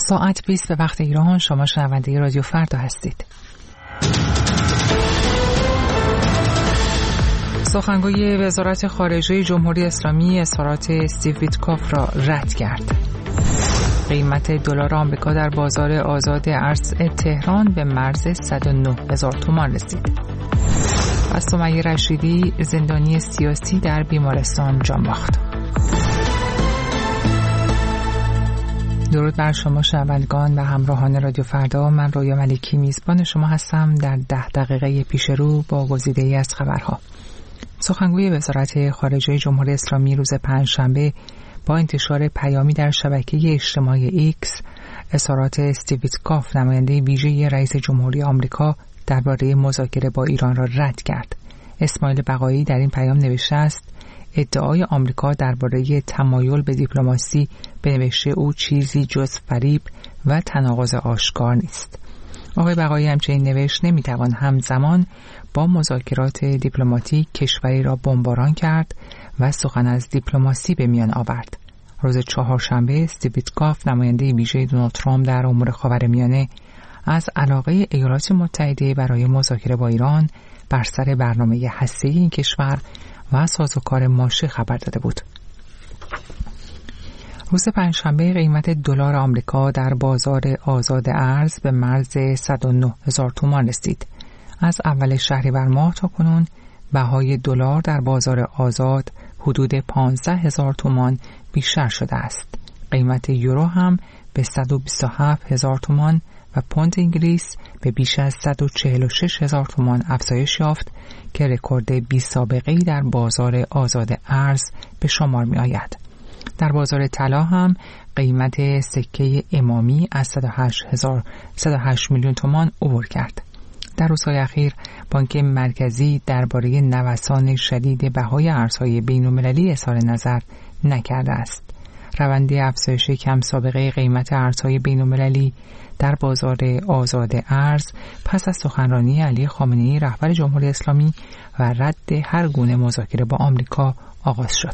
ساعت 20 به وقت ایران. شما شنونده رادیو فردا هستید. سخنگوی وزارت خارجه جمهوری اسلامی اظهارات استیو ویتکوف را رد کرد. قیمت دلار آمریکا در بازار آزاد ارز تهران به مرز 109,000 تومان رسید. و سمیه رشیدی زندانی سیاسی در بیمارستان جان باخت. درود بر شما شنوندگان و همراهان رادیو فردا. من رویا ملکی میزبان شما هستم در 10 دقیقه پیش رو با گزیده‌ای از خبرها. سخنگوی وزارت خارجه جمهوری اسلامی روز پنجشنبه با انتشار پیامی در شبکه اجتماعی ایکس اظهارات استیو ویتکوف نماینده ویژه رئیس جمهوری آمریکا درباره مذاکره با ایران را رد کرد. اسماعیل بقایی در این پیام نوشته است: ادعای آمریکا درباره تمایل به دیپلماسی به نوشته او چیزی جز فریب و تناقض آشکار نیست. آقای بقایی همچنین نوشت نمیتوان همزمان با مذاکرات دیپلماتیک کشوری را بمباران کرد و سخن از دیپلماسی به میان آورد. روز چهارشنبه استیو ویتکوف نماینده ویژه دونالد ترامپ در امور خاورمیانه از علاقه ایالات متحده برای مذاکره با ایران بر سر برنامه هسته‌ای این کشور و سازوکار ماشه خبر داده بود. روز پنجشنبه قیمت دلار آمریکا در بازار آزاد ارز به مرز 109,000 تومان رسید. از اول شهریور ماه تا کنون بهای دلار در بازار آزاد حدود 15,000 تومان بیشتر شده است. قیمت یورو هم به 127,000 تومان و پوند انگلیس به بیش از 146,000 تومان افزایش یافت که رکورد بی سابقه‌ای در بازار آزاد ارز به شمار می آید. در بازار طلا هم قیمت سکه امامی از 108 میلیون تومان عبور کرد. در روزهای اخیر بانک مرکزی درباره نوسان شدید بهای ارزهای بین‌المللی اظهار نظر نکرده است. روند افزایش کم سابقه قیمت ارزهای بین‌المللی در بازار آزاد ارز پس از سخنرانی علی خامنه‌ای رهبر جمهوری اسلامی و رد هر گونه مذاکره با آمریکا آغاز شد.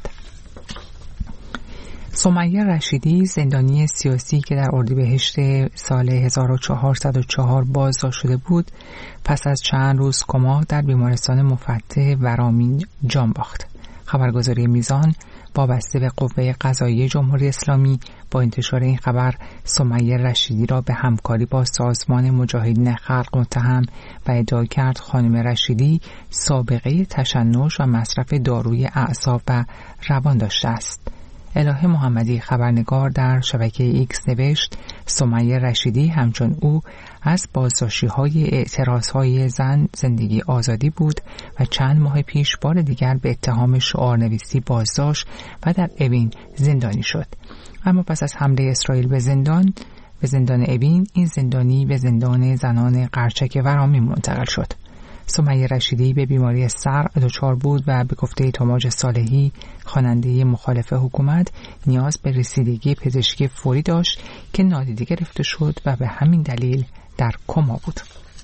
سمیه رشیدی زندانی سیاسی که در اردیبهشت سال 1404 بازداشت شده بود پس از چند روز کما در بیمارستان مفتح ورامین جان باخت. خبرگزاری میزان وابسته به قوه قضاییه جمهوری اسلامی با انتشار این خبر سمیه رشیدی را به همکاری با سازمان مجاهدین خلق متهم و ادعا کرد خانم رشیدی سابقه تشنج و مصرف داروی اعصاب و روان داشته است. الهه محمدی خبرنگار در شبکه ایکس نوشت سمیه رشیدی همچون او از بازداشتی‌های اعتراض‌های زن زندگی آزادی بود و چند ماه پیش بار دیگر به اتهام شعارنویسی بازداشت و در اوین زندانی شد. اما پس از حمله اسرائیل به زندان اوین، این زندانی به زندان زنان قرچک ورامین منتقل شد. سمیه رشیدی به بیماری صرع دچار بود و به گفته تماج صالحی خواننده مخالف حکومت نیاز به رسیدگی پزشکی فوری داشت که نادیده گرفته شد و به همین دلیل در کما بود.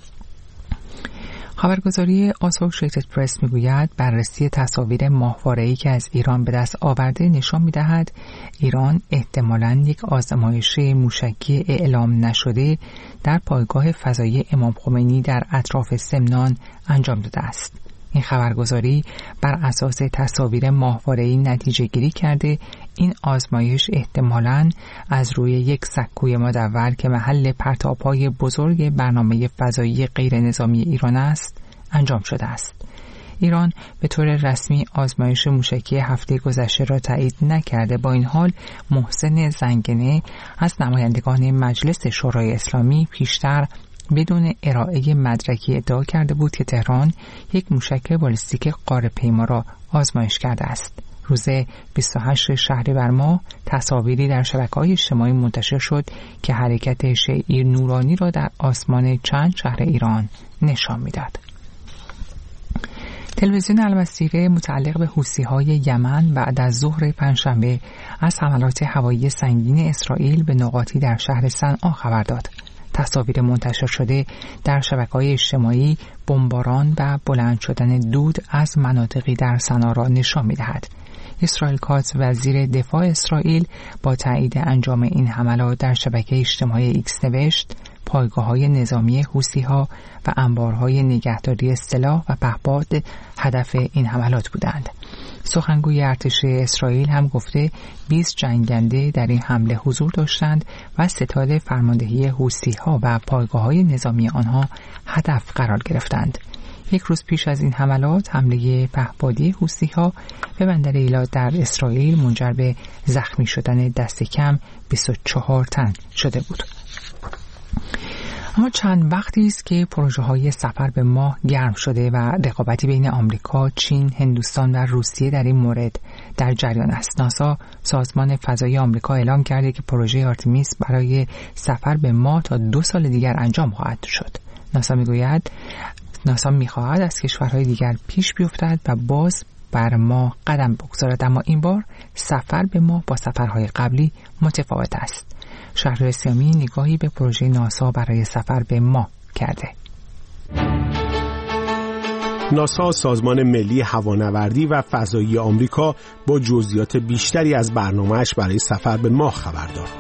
خبرگزاری آسوشیتد پرس میگوید بررسی تصاویر ماهواره‌ای که از ایران به دست آورده نشان می‌دهد ایران احتمالاً یک آزمایش موشکی اعلام نشده در پایگاه فضایی امام خمینی در اطراف سمنان انجام داده است. این خبرگزاری بر اساس تصاویر ماهواره‌ای نتیجه گیری کرده این آزمایش احتمالاً از روی یک سکوی مدور که محل پرتاب‌های بزرگ برنامه فضایی غیر نظامی ایران است انجام شده است. ایران به طور رسمی آزمایش موشکی هفته گذشته را تایید نکرده. با این حال محسن زنگنه از نمایندگان مجلس شورای اسلامی پیشتر بدون ارائه مدرکی ادعا کرده بود که تهران یک موشک بالستیک غاره‌پیما را آزمایش کرده است. روز 28 شهریور ماه تصاویری در شبکه‌های اجتماعی منتشر شد که حرکت شعاع نورانی را در آسمان چند شهر ایران نشان می‌داد. تلویزیون الوسیله متعلق به حوثی‌های یمن بعد از ظهر پنجشنبه از حملات هوایی سنگین اسرائیل به نقاطی در شهر صنعا خبر داد. تصاویر منتشر شده در شبکه‌های اجتماعی بمباران و بلند شدن دود از مناطقی در سنا را نشان می‌دهد. اسرائیل کاتز وزیر دفاع اسرائیل با تایید انجام این حملات در شبکه اجتماعی ایکس نوشت پایگاه‌های نظامی حوثی‌ها و انبارهای نگهداری سلاح و پهپاد هدف این حملات بودند. سخنگوی ارتش اسرائیل هم گفته 20 جنگنده در این حمله حضور داشتند و ستاد فرماندهی حوثی‌ها و پایگاه‌های نظامی آنها هدف قرار گرفتند. یک روز پیش از این حملات حمله پهپادی حوثی‌ها به بندر ایلات در اسرائیل منجر به زخمی شدن دست کم 24 تن شده بود. اما چند وقتی است که پروژه‌های سفر به ماه گرم شده و رقابتی بین آمریکا، چین، هندوستان و روسیه در این مورد در جریان است. ناسا، سازمان فضایی آمریکا، اعلام کرده که پروژه آرتمیس برای سفر به ماه تا 2 سال دیگر انجام خواهد شد. ناسا می‌خواهد از کشورهای دیگر پیش بیفتد و باز بر ماه قدم بگذارد، اما این بار سفر به ماه با سفرهای قبلی متفاوت است. شهریار سیامی نگاهی به پروژه ناسا برای سفر به ماه کرده. ناسا، سازمان ملی هوانوردی و فضایی آمریکا، با جزئیات بیشتری از برنامه‌اش برای سفر به ماه خبر داد.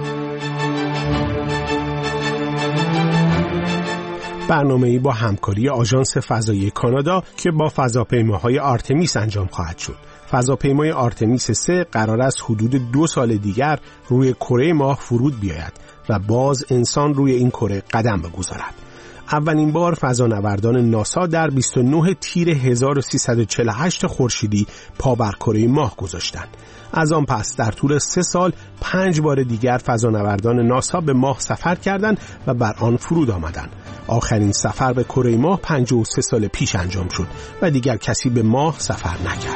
برنامه‌ای با همکاری آژانس فضایی کانادا که با فضاپیماهای آرتمیس انجام خواهد شد. فضاپیمای آرتمیس 3 قرار است حدود 2 سال دیگر روی کره ماه فرود بیاید و باز انسان روی این کره قدم بگذارد. اولین بار فضانوردان ناسا در 29 تیر 1348 خورشیدی پا بر کره ماه گذاشتند. از آن پس در طول 3 سال 5 بار دیگر فضانوردان ناسا به ماه سفر کردند و بر آن فرود آمدند. آخرین سفر به کره ماه 53 سال پیش انجام شد و دیگر کسی به ماه سفر نکرد.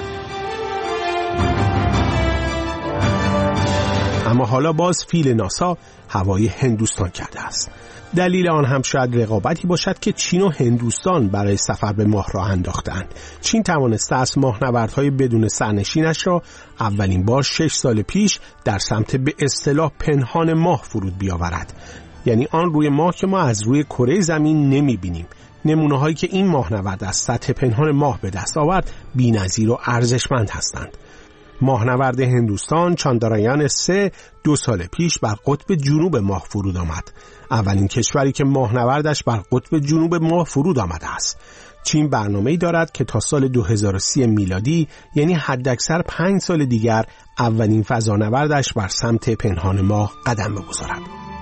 اما حالا باز فیل ناسا هوای هندوستان کرده است. دلیل آن هم شاید رقابتی باشد که چین و هندوستان برای سفر به ماه راه انداختند. چین توانسته است ماهنوردهای بدون سرنشینش را اولین بار 6 سال پیش در سمت به اصطلاح پنهان ماه فرود بیاورد. یعنی آن روی ماه که ما از روی کره زمین نمی‌بینیم. نمونه هایی که این ماهنورد از سطح پنهان ماه به دست آورد بی‌نظیر و ارزشمند هستند. ماهنورد هندوستان چاندرایان 3 2 سال پیش بر قطب جنوب ماه فرود آمد. اولین کشوری که ماهنوردش بر قطب جنوب ماه فرود آمده است. چین برنامه‌ای دارد که تا سال 2030 میلادی، یعنی حداکثر 5 سال دیگر، اولین فضانوردش بر سمت پنهان ماه قدم بگذارد.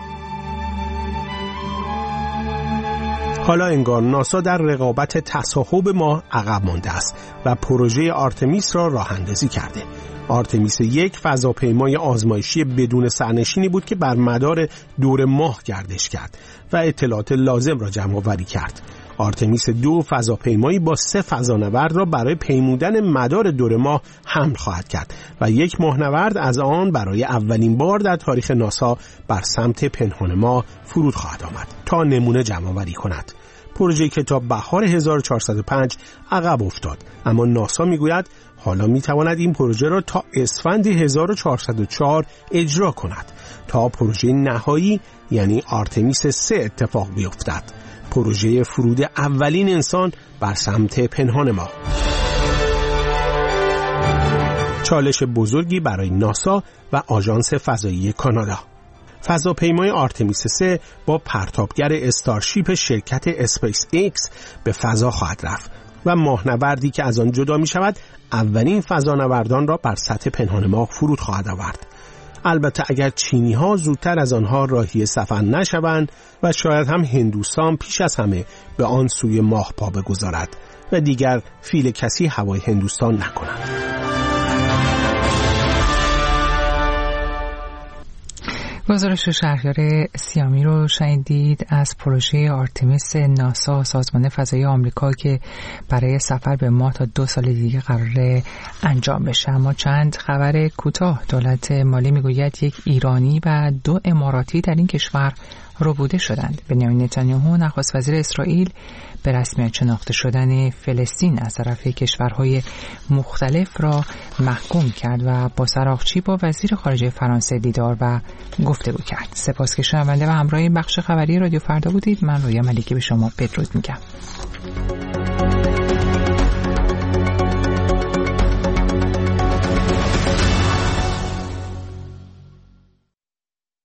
حالا انگار ناسا در رقابت تصاحب ماه عقب مانده است و پروژه آرتمیس را راه اندازی کرده. آرتمیس 1 فضاپیمای آزمایشی بدون سرنشینی بود که بر مدار دور ماه گردش کرد و اطلاعات لازم را جمع آوری کرد. آرتمیس 2 فضاپیمایی با 3 فضانورد را برای پیمودن مدار دور ماه حمل خواهد کرد و 1 ماهنورد از آن برای اولین بار در تاریخ ناسا بر سمت پنهان ماه فرود خواهد آمد تا نمونه جمع آوری کند. پروژه‌ای که تا بهار 1405 عقب افتاد، اما ناسا میگوید حالا میتواند این پروژه را تا اسفند 1404 اجرا کند تا پروژه نهایی یعنی آرتمیس 3 اتفاق بیفتد. پروژه فرود اولین انسان بر سمت پنهان ماه. چالش بزرگی برای ناسا و آژانس فضایی کانادا. فضاپیمای آرتمیس 3 با پرتابگر استارشیپ شرکت اسپیس ایکس به فضا خواهد رفت و ماهنوردی که از آن جدا می شود اولین فضانوردان را بر سطح پنهان ماه فرود خواهد آورد. البته اگر چینی ها زودتر از آنها راهی سفر نشوند و شاید هم هندوستان پیش از همه به آن سوی ماه پا بگذارد و دیگر فیل کسی هوای هندوستان نکند. گزارش شهریار سیامی رو شنیدید از پروژه آرتمیس ناسا، سازمان فضایی آمریکا که برای سفر به ماه تا 2 سال دیگه قراره انجام بشه. اما چند خبر کوتاه. دولت مالی میگوید 1 ایرانی و 2 اماراتی در این کشور ربوده شدند. بنیامین نتانیاهو نخست وزیر اسرائیل به رسمیت شناخته شدن فلسطین از طرف کشورهای مختلف را محکوم کرد و با سراغچی با وزیر خارجه فرانسه دیدار و گفتگو کرد. سپاس که شنونده و همراه این بخش خبری رادیو فردا بودید. من رویا ملیکی به شما بدرود میگم.